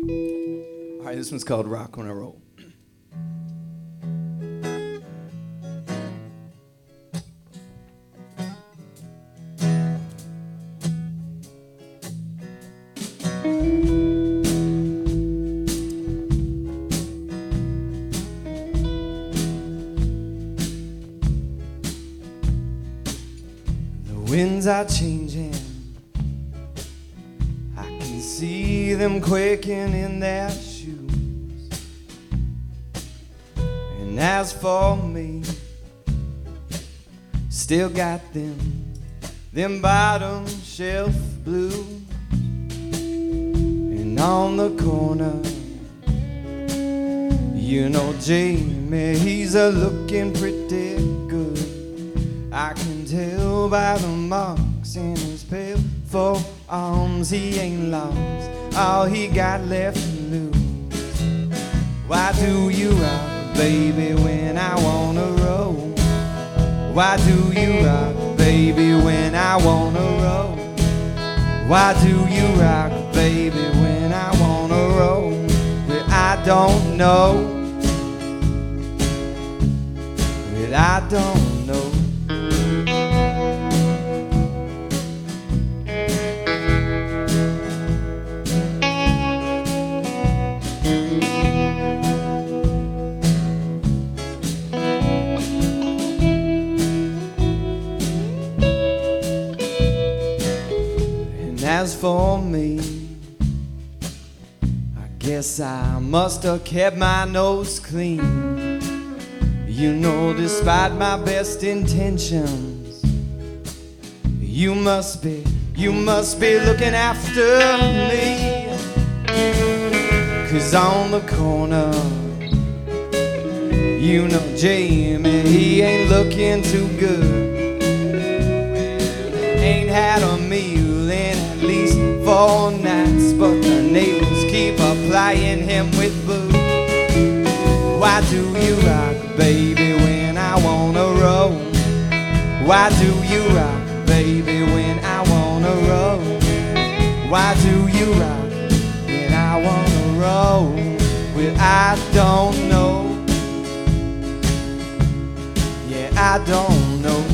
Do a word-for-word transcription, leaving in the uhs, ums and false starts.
All right, this one's called Rock When I Roll. Winds are changing, I can see them quaking in their shoes. And as for me, still got them, them bottom shelf blues. And on the corner, you know Jamie, he's a looking pretty good. I can tell by the marks in his pale forearms he ain't lost all he got left to lose. Why do you rock, baby, when I wanna roll? Why do you rock, baby, when I wanna roll? Why do you rock, baby, when I wanna roll? Well, I don't know. Well, I don't know. As for me, I guess I must have kept my nose clean. You know, despite my best intentions, you must be, you must be looking after me. 'Cause on the corner, you know Jamie, he ain't looking too good. Ain't had a meal in at least four nights, but the neighbors keep applying him with booze. Why do you rock, baby, when I wanna roll? Why do you rock, baby, when I wanna roll? Why do you rock when I wanna roll? Well, I don't know. Yeah, I don't know.